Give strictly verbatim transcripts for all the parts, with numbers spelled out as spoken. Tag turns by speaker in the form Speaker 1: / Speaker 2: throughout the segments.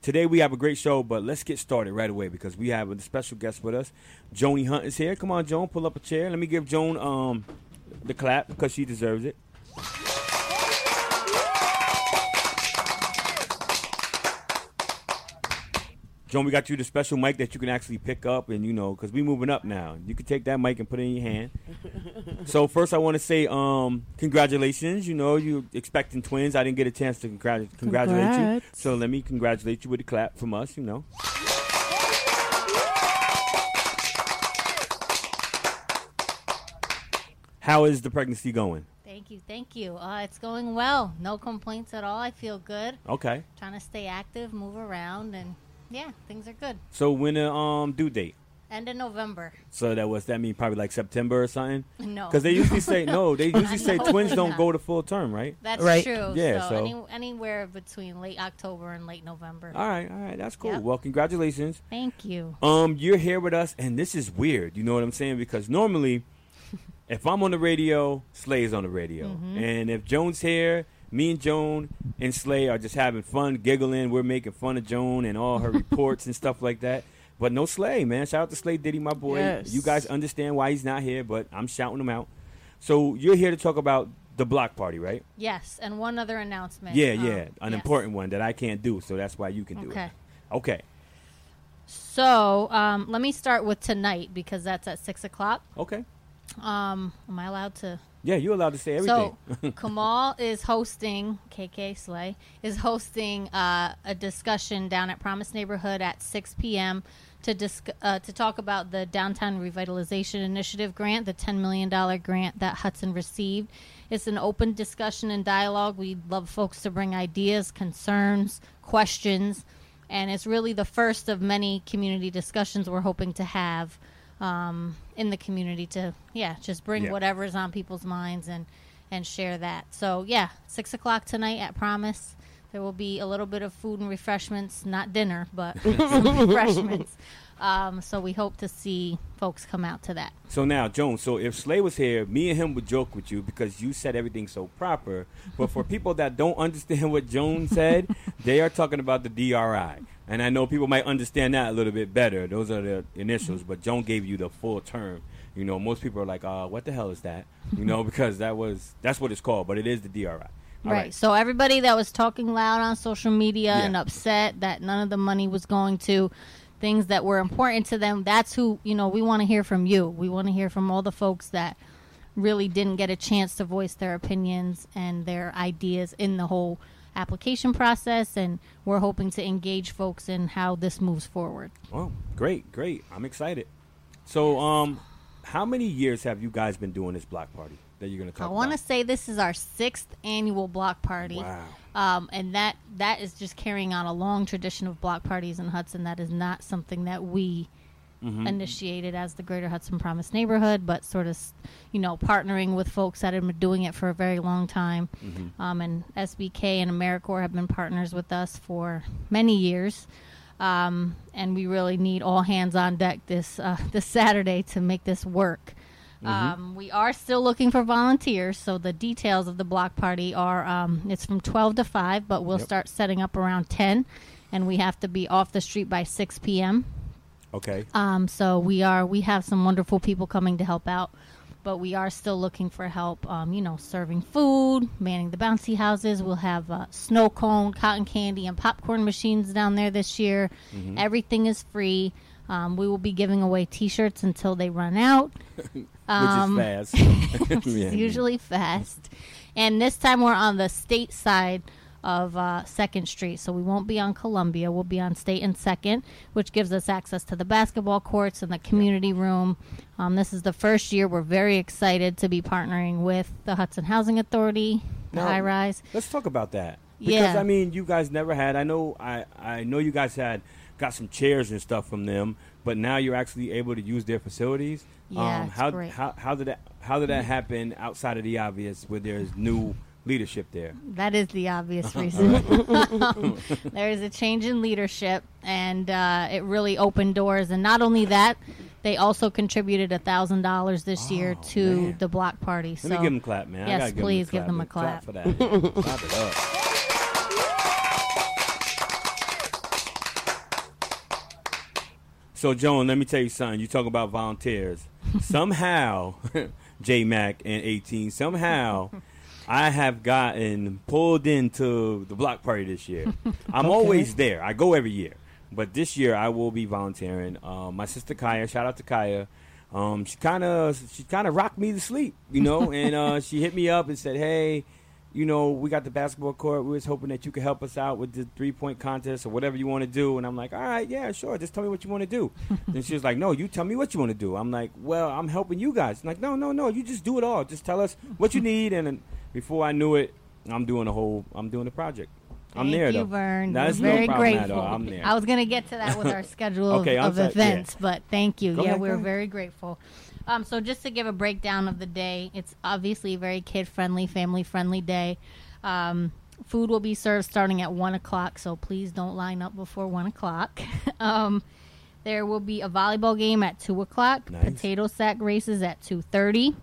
Speaker 1: today we have a great show, but let's get started right away because we have a special guest with us. Joni Hunt is here. Come on, Joan, pull up a chair. Let me give Joan um the clap because she deserves it. Joan, we got you the special mic that you can actually pick up, and you know, because we moving up now. You can take that mic and put it in your hand. So first, I want to say, um, congratulations. You know, you expecting twins. I didn't get a chance to congrat- congratulate
Speaker 2: Congrats.
Speaker 1: you, so let me congratulate you with a clap from us. You know. How is the pregnancy going?
Speaker 3: Thank you, thank you. Uh, it's going well. No complaints at all. I feel good.
Speaker 1: Okay.
Speaker 3: Trying to stay active, move around, and yeah, things are good.
Speaker 1: So when the um due date?
Speaker 3: End of November.
Speaker 1: So that was that mean probably like September or something?
Speaker 3: No.
Speaker 1: Because they usually say no. They usually say
Speaker 3: No,
Speaker 1: twins don't
Speaker 3: no.
Speaker 1: go to full term, right?
Speaker 3: That's
Speaker 2: Right.
Speaker 3: true.
Speaker 1: Yeah,
Speaker 3: So,
Speaker 1: so-
Speaker 3: Any, anywhere between late October and late November.
Speaker 1: All right, all right, that's cool.
Speaker 3: Yep.
Speaker 1: Well, congratulations.
Speaker 3: Thank you.
Speaker 1: Um, you're here with us, and this is weird. You know what I'm saying? Because normally, if I'm on the radio, Slay's on the radio,
Speaker 3: Mm-hmm.
Speaker 1: and if Joan's here, me and Joan and Slay are just having fun, giggling. We're making fun of Joan and all her reports and stuff like that. But no Slay, man. Shout out to Slay Diddy, my boy.
Speaker 2: Yes.
Speaker 1: You guys understand why he's not here, but I'm shouting him out. So you're here to talk about the block party, right?
Speaker 3: Yes, and one other announcement.
Speaker 1: Yeah,
Speaker 3: Um,
Speaker 1: yeah, an
Speaker 3: yes.
Speaker 1: important one that I can't do, so that's why you can do
Speaker 3: Okay.
Speaker 1: it. Okay,
Speaker 3: So um, let me start with tonight because that's at six o'clock.
Speaker 1: okay.
Speaker 3: Um, am I allowed to?
Speaker 1: Yeah, you're allowed to say everything.
Speaker 3: So Kamal is hosting, K K Slay, is hosting uh, a discussion down at Promise Neighborhood at six p.m. to disc- uh, to talk about the Downtown Revitalization Initiative grant, the ten million dollars grant that Hudson received. It's an open discussion and dialogue. We love folks to bring ideas, concerns, questions, and it's really the first of many community discussions we're hoping to have um, in the community to, yeah, just bring
Speaker 1: Yeah.
Speaker 3: whatever's on people's minds and, and share that. So, yeah, six o'clock tonight at Promise. There will be a little bit of food and refreshments, not dinner, but some refreshments. Um, so we hope to see folks come out to that.
Speaker 1: So now, Joan, so if Slay was here, me and him would joke with you because you said everything so proper. But for people that don't understand what Joan said, they are talking about the D R I. And I know people might understand that a little bit better. Those are the initials, but Joan gave you the full term. You know, most people are like, uh, what the hell is that? You know, because that was that's what it's called, but it is the D R I. All
Speaker 3: Right. So everybody that was talking loud on social media
Speaker 1: Yeah.
Speaker 3: and upset that none of the money was going to things that were important to them, that's who, you know, we want to hear from you. We want to hear from all the folks that really didn't get a chance to voice their opinions and their ideas in the whole application process, and we're hoping to engage folks in how this moves forward.
Speaker 1: Oh, great, great. I'm excited. So, um, how many years have you guys been doing this block party that you're going to
Speaker 3: I
Speaker 1: talk
Speaker 3: want to
Speaker 1: about?
Speaker 3: say this is our sixth annual block party.
Speaker 1: Wow.
Speaker 3: Um, and that that is just carrying on a long tradition of block parties in Hudson. That is not something that we
Speaker 1: Mm-hmm.
Speaker 3: initiated as the Greater Hudson Promise Neighborhood, but sort of, you know, partnering with folks that have been doing it for a very long time.
Speaker 1: Mm-hmm.
Speaker 3: Um, and S B K and AmeriCorps have been partners with us for many years. Um, and we really need all hands on deck this uh, this Saturday to make this work.
Speaker 1: Mm-hmm.
Speaker 3: Um, we are still looking for volunteers, so the details of the block party are um, it's from twelve to five, but we'll
Speaker 1: Yep.
Speaker 3: start setting up around ten, and we have to be off the street by six p.m.
Speaker 1: Okay.
Speaker 3: Um, so we are we have some wonderful people coming to help out, but we are still looking for help. Um, you know, serving food, manning the bouncy houses. We'll have uh, snow cone, cotton candy, and popcorn machines down there this year.
Speaker 1: Mm-hmm.
Speaker 3: Everything is free. Um, we will be giving away T-shirts until they run out. Um,
Speaker 1: Which is fast.
Speaker 3: It's
Speaker 1: Yeah.
Speaker 3: usually fast. And this time we're on the state side of uh, second Street, so we won't be on Columbia. We'll be on State and second, which gives us access to the basketball courts and the community room. Um, this is the first year we're very excited to be partnering with the Hudson Housing Authority, the
Speaker 1: Now,
Speaker 3: High Rise.
Speaker 1: Let's talk about that. Because,
Speaker 3: Yeah.
Speaker 1: I mean, you guys never had, I know I, I know you guys had got some chairs and stuff from them, but now you're actually able to use their facilities.
Speaker 3: Yeah,
Speaker 1: um,
Speaker 3: it's
Speaker 1: how,
Speaker 3: great.
Speaker 1: how how did that how did that happen outside of the obvious where there's new leadership there?
Speaker 3: That is the obvious reason. There is a change in leadership, and uh, it really opened doors. And not only that, they also contributed a thousand dollars this year
Speaker 1: Oh,
Speaker 3: to
Speaker 1: man.
Speaker 3: the block party.
Speaker 1: Let
Speaker 3: So
Speaker 1: me give them a clap, man. I
Speaker 3: yes,
Speaker 1: gotta give
Speaker 3: please
Speaker 1: them
Speaker 3: give them a
Speaker 1: clap
Speaker 3: clap.
Speaker 1: for that. Clap it up. So, Joan, let me tell you something. You talk about volunteers. Somehow, J Mac and eighteen, somehow I have gotten pulled into the block party this year. I'm
Speaker 2: Okay.
Speaker 1: always there. I go every year. But this year I will be volunteering. Um, my sister Kaya, shout out to Kaya. Um, she kind of she kind of rocked me to sleep, you know, and uh, she hit me up and said, "Hey, you know, we got the basketball court. We was hoping that you could help us out with the three-point contest or whatever you want to do." And I'm like, "All right, yeah, sure. Just tell me what you want to do." And she was like, "No, you tell me what you want to do." I'm like, "Well, I'm helping you guys." I'm like, "No, no, no. You just do it all. Just tell us what you need." And then before I knew it, I'm doing the whole. I'm doing the project. I'm
Speaker 3: Thank
Speaker 1: there,
Speaker 3: you,
Speaker 1: though.
Speaker 3: Vern.
Speaker 1: That's
Speaker 3: We're
Speaker 1: no
Speaker 3: very
Speaker 1: problem at
Speaker 3: grateful.
Speaker 1: all. I'm there.
Speaker 3: I was going to get to that with our schedule of,
Speaker 1: Okay, I'm
Speaker 3: of
Speaker 1: sorry.
Speaker 3: events,
Speaker 1: Yeah.
Speaker 3: but thank you.
Speaker 1: Go
Speaker 3: yeah,
Speaker 1: ahead,
Speaker 3: we're
Speaker 1: go ahead.
Speaker 3: very grateful. Um, so just to give a breakdown of the day, it's obviously a very kid-friendly, family-friendly day. Um, food will be served starting at one o'clock, so please don't line up before one o'clock. um, there will be a volleyball game at two o'clock,
Speaker 1: Nice.
Speaker 3: potato sack races at two thirty,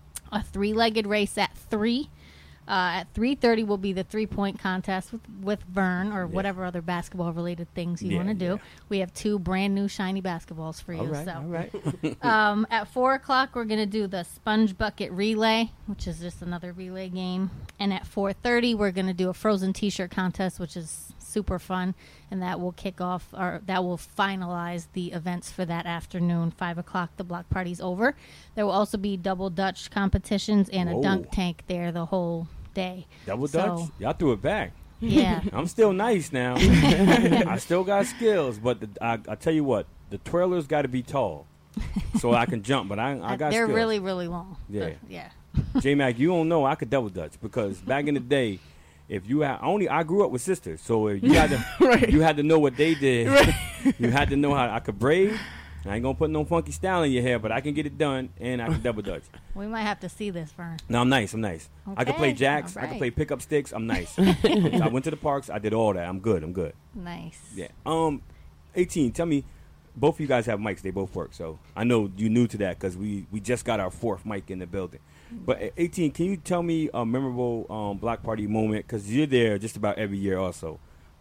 Speaker 3: a three-legged race at three. Uh, at three thirty will be the three-point contest with, with Vern or
Speaker 1: Yeah.
Speaker 3: whatever other basketball-related things you
Speaker 1: Yeah,
Speaker 3: want to do.
Speaker 1: yeah.
Speaker 3: We have two brand-new shiny basketballs for you.
Speaker 1: All right,
Speaker 3: so.
Speaker 1: all right.
Speaker 3: Um, at four o'clock, we're going to do the sponge bucket relay, which is just another relay game. And at four thirty, we're going to do a frozen T-shirt contest, which is super fun. And that will kick off, or that will finalize the events for that afternoon. Five o'clock, the block party's over. There will also be double Dutch competitions and a
Speaker 1: Whoa.
Speaker 3: dunk tank there the whole day.
Speaker 1: Double
Speaker 3: So,
Speaker 1: Dutch? Y'all threw it back.
Speaker 3: Yeah.
Speaker 1: I'm still nice now. I still got skills, but the, I, I tell you what, the twirlers got to be tall, so I can jump. But I, I got
Speaker 3: They're
Speaker 1: skills.
Speaker 3: really, really long.
Speaker 1: Yeah.
Speaker 3: But, yeah.
Speaker 1: J Mac, you don't know I could double dutch because back in the day, if you had only I grew up with sisters, so if you had to
Speaker 2: Right.
Speaker 1: you had to know what they did. You had to know how I could braid. I ain't gonna put no funky style in your hair, but I can get it done and I can double dutch.
Speaker 3: We might have to see this, Vern.
Speaker 1: No, I'm nice. I'm nice. I can play
Speaker 3: Okay,
Speaker 1: jacks. I
Speaker 3: all
Speaker 1: can
Speaker 3: right.
Speaker 1: play pickup sticks. I'm nice. I went to the parks. I did all that. I'm good. I'm good.
Speaker 3: Nice.
Speaker 1: Yeah. Um, eighteen. Tell me, both of you guys have mics. They both work. So I know you new to that because we we just got our fourth mic in the building. But at eighteen, can you tell me a memorable um, block party moment? Because you're there just about every year, also.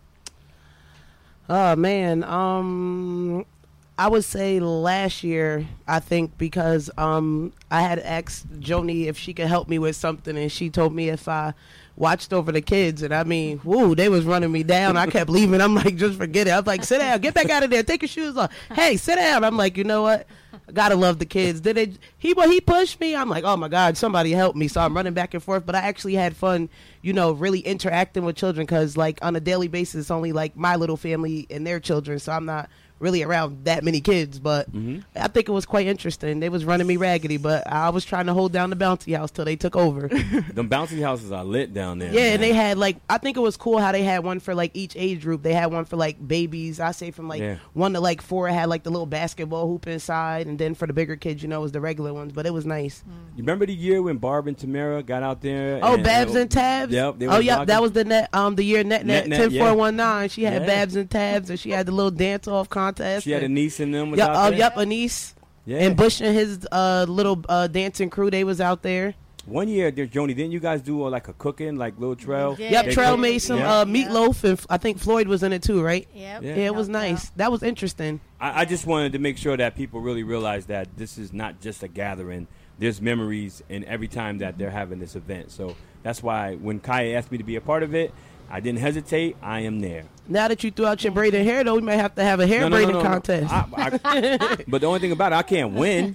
Speaker 2: Oh man, um, I would say last year. I think because um, I had asked Joni if she could help me with something, and she told me if I watched over the kids, and I mean, woo, they was running me down. I kept leaving. I'm like, just forget it. I was like, sit down, get back out of there, take your shoes off. Hey, sit down. I'm like, you know what? I gotta love the kids. Did it? He well, he pushed me. I'm like, oh my god, somebody help me. So I'm running back and forth. But I actually had fun, you know, really interacting with children because, like, on a daily basis, it's only like my little family and their children. So I'm not really around that many kids. But
Speaker 1: Mhm.
Speaker 2: I think it was quite interesting. They was running me raggedy, but I was trying to hold down the bouncy house till they took over.
Speaker 1: Them bouncy houses are lit down there.
Speaker 2: Yeah,
Speaker 1: man.
Speaker 2: and they had like I think it was cool how they had one for like each age group. They had one for like babies. I say from like
Speaker 1: Yeah.
Speaker 2: one to like four. It had like the little basketball hoop inside, and then for the bigger kids, you know, it was the regular ones. But it was nice.
Speaker 1: You remember the year when Barb and Tamara got out there?
Speaker 2: Oh,
Speaker 1: and-
Speaker 2: Babs and Tabs.
Speaker 1: Yep. they
Speaker 2: Oh,
Speaker 1: was
Speaker 2: yep. That
Speaker 1: rocking?
Speaker 2: was the net. Um, the year net net
Speaker 1: Net Net,
Speaker 2: ten
Speaker 1: yeah.
Speaker 2: four one nine. She had
Speaker 1: Yeah.
Speaker 2: Babs and Tabs, and she had the little dance off contest.
Speaker 1: She had a
Speaker 2: and,
Speaker 1: niece in them. Was
Speaker 2: Yep.
Speaker 1: out
Speaker 2: Oh,
Speaker 1: there?
Speaker 2: yep. Anise
Speaker 1: Yeah.
Speaker 2: and Bush and his uh little uh dancing crew. They was out there.
Speaker 1: One year, there, Joni, didn't you guys do uh, like a cooking, like Lil Trail?
Speaker 3: We did.
Speaker 2: Yep.
Speaker 1: They
Speaker 2: Trail
Speaker 1: cooked-
Speaker 2: made some
Speaker 1: Yeah.
Speaker 2: uh meatloaf, and I think Floyd was in it too, right?
Speaker 3: Yep.
Speaker 1: Yeah.
Speaker 2: Yeah, it was
Speaker 3: Helped out.
Speaker 2: nice. That was interesting.
Speaker 1: I, I just wanted to make sure that people really realize that this is not just a gathering. There's memories in every time that they're having this event. So that's why when Kaya asked me to be a part of it, I didn't hesitate. I am there.
Speaker 2: Now that you threw out your braided hair, though, we might have to have a hair
Speaker 1: No, no, no,
Speaker 2: braiding
Speaker 1: no, no.
Speaker 2: contest.
Speaker 1: I- I- but the only thing about it, I can't win.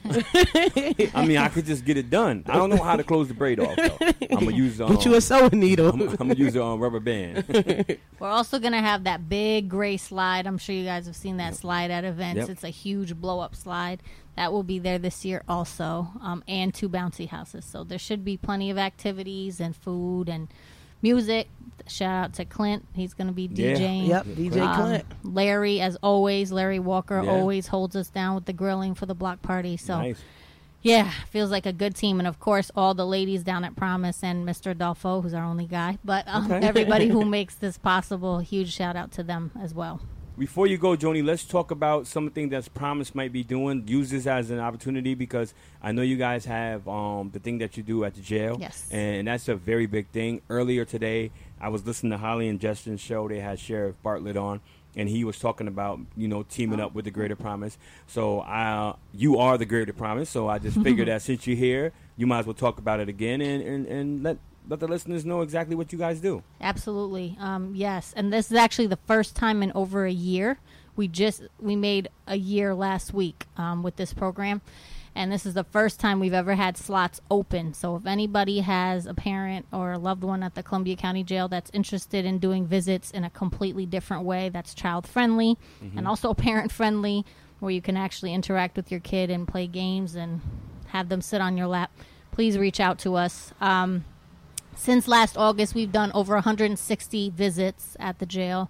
Speaker 1: I mean, I could just get it done. I don't know how to close the braid off, though. I'm going to use um,
Speaker 2: Put you a sewing needle.
Speaker 1: I'm, I'm going to use a um, rubber band.
Speaker 3: We're also going to have that big gray slide. I'm sure you guys have seen that slide at events.
Speaker 1: Yep.
Speaker 3: It's a huge blow up slide. That will be there this year also, um, and two bouncy houses. So there should be plenty of activities and food and music. Shout out to Clint. He's going to be
Speaker 1: Yeah.
Speaker 3: DJing.
Speaker 2: Yep, D J
Speaker 3: Um,
Speaker 2: Clint.
Speaker 3: Larry, as always, Larry Walker
Speaker 1: Yeah.
Speaker 3: always holds us down with the grilling for the block party. So,
Speaker 1: Nice.
Speaker 3: yeah, feels like a good team. And, of course, all the ladies down at Promise and Mister Adolfo, who's our only guy. But um,
Speaker 1: Okay.
Speaker 3: everybody who makes this possible, huge shout out to them as well.
Speaker 1: Before you go, Joni, let's talk about something that's Promise might be doing. Use this as an opportunity because I know you guys have um, the thing that you do at the jail.
Speaker 3: Yes.
Speaker 1: And that's a very big thing. Earlier today, I was listening to Holly and Justin's show. They had Sheriff Bartlett on. and he was talking about, you know, teaming up with the Greater Promise. So uh, you are the Greater Promise. So I just figured that since you're here, you might as well talk about it again and, and, and let let the listeners know exactly what you guys do.
Speaker 3: Absolutely. Um, yes. And this is actually the first time in over a year. We just we made a year last week um, with this program. And this is the first time we've ever had slots open. So if anybody has a parent or a loved one at the Columbia County Jail that's interested in doing visits in a completely different way that's child-friendly mm-hmm. and also parent-friendly, where you can actually interact with your kid and play games and have them sit on your lap, please reach out to us. Um, since last August, we've done over one hundred sixty visits at the jail.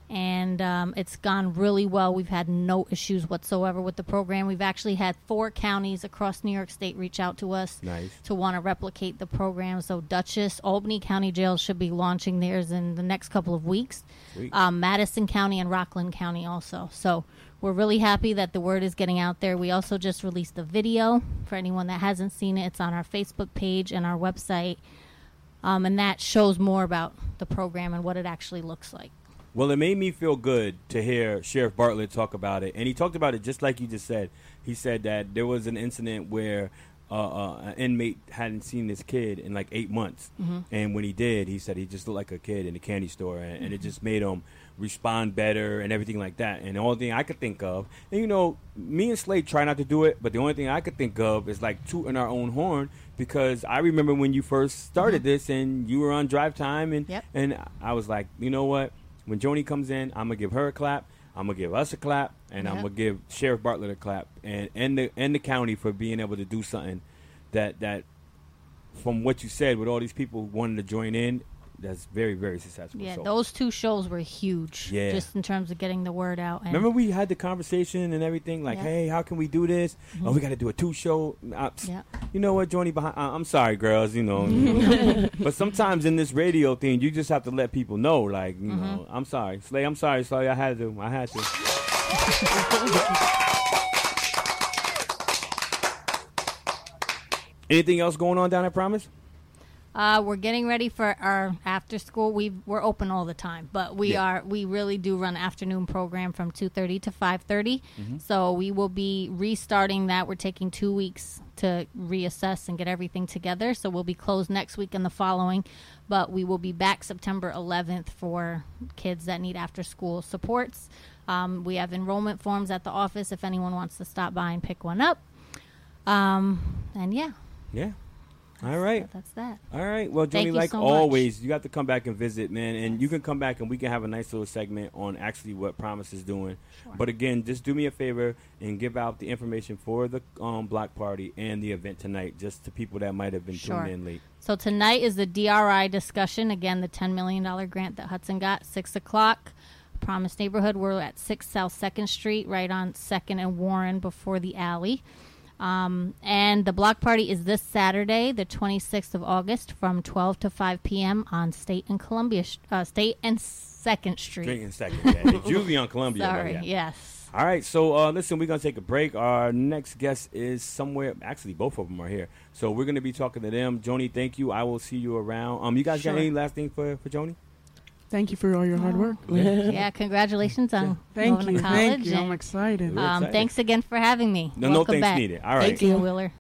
Speaker 3: And um, it's gone really well. We've had no issues whatsoever with the program. We've actually had four counties across New York State reach out to us
Speaker 1: nice.
Speaker 3: to want to replicate the program. So Dutchess, Albany County Jail should be launching theirs in the next couple of weeks. Um, Madison County and Rockland County also. So we're really happy that the word is getting out there. We also just released a video for anyone that hasn't seen it. It's on our Facebook page and our website. Um, and that shows more about the program and what it actually looks like.
Speaker 1: Well, it made me feel good to hear Sheriff Bartlett talk about it. And he talked about it just like you just said. He said that there was an incident where uh, uh, an inmate hadn't seen this kid in like eight months. Mm-hmm. And when he did, he said he just looked like a kid in a candy store. And, mm-hmm. and it just made him respond better and everything like that. And the only thing I could think of, and you know, me and Slade try not to do it, but the only thing I could think of is like tooting our own horn. Because I remember when you first started mm-hmm. this and you were on drive time. And,
Speaker 3: yep.
Speaker 1: and I was like, you know what? When Joni comes in, I'm going to give her a clap. I'm going to give us a clap. And yep. I'm going to give Sheriff Bartlett a clap. And, and, the, and the county for being able to do something that, that, from what you said, with all these people wanting to join in, that's very, very successful.
Speaker 3: Yeah,
Speaker 1: so.
Speaker 3: Those two shows were huge.
Speaker 1: Yeah.
Speaker 3: Just in terms of getting the word out. And
Speaker 1: remember we had the conversation and everything, like, yeah. hey, how can we do this? Mm-hmm. Oh, we got to do a two-show. Uh,
Speaker 3: yeah.
Speaker 1: You know what, Joni, behind, uh, I'm sorry, girls, you know. you know. But sometimes in this radio thing, you just have to let people know, like, you mm-hmm. know, I'm sorry. Slay, I'm sorry, Slay, I had to. I had to. Anything else going on down at Promise?
Speaker 3: Uh, we're getting ready for our after school. We we're open all the time, but we yeah. are we really do run afternoon program from two thirty to five thirty. Mm-hmm. So we will be restarting that. We're taking two weeks to reassess and get everything together. So we'll be closed next week and the following, but we will be back September eleventh for kids that need after school supports. Um, we have enrollment forms at the office if anyone wants to stop by and pick one up. Um, and yeah,
Speaker 1: yeah. All right.
Speaker 3: So that's that.
Speaker 1: All right. Well, Joni, like so always, much. You got to come back and visit, man. And yes. you can come back and we can have a nice little segment on actually what Promise is doing. Sure. But again, just do me a favor and give out the information for the um, block party and the event tonight, just to people that might have been
Speaker 3: sure.
Speaker 1: tuned in late.
Speaker 3: So tonight is the D R I discussion. Again, the ten million dollars grant that Hudson got, six o'clock. Promise neighborhood. We're at six South second Street, right on second and Warren before the alley. Um, and the block party is this Saturday, the twenty-sixth of August, from twelve to five p.m. on State and Columbia, uh, State and second Street.
Speaker 1: State and second, yeah. It's usually on Columbia.
Speaker 3: Sorry,
Speaker 1: yeah.
Speaker 3: yes.
Speaker 1: All right, so uh, listen, we're going to take a break. Our next guest is somewhere. Actually, both of them are here. So we're going to be talking to them. Joni, thank you. I will see you around. Um, You guys sure. got any last thing for, for Joni?
Speaker 2: Thank you for all your hard work.
Speaker 3: Yeah, yeah congratulations on
Speaker 2: thank
Speaker 3: going
Speaker 2: you,
Speaker 3: to college.
Speaker 2: Thank you. I'm excited.
Speaker 3: Um,
Speaker 1: excited.
Speaker 3: Thanks again for having me.
Speaker 1: No,
Speaker 3: Welcome
Speaker 1: no thanks
Speaker 3: back.
Speaker 1: needed. All right.
Speaker 3: Thank you, Wheeler.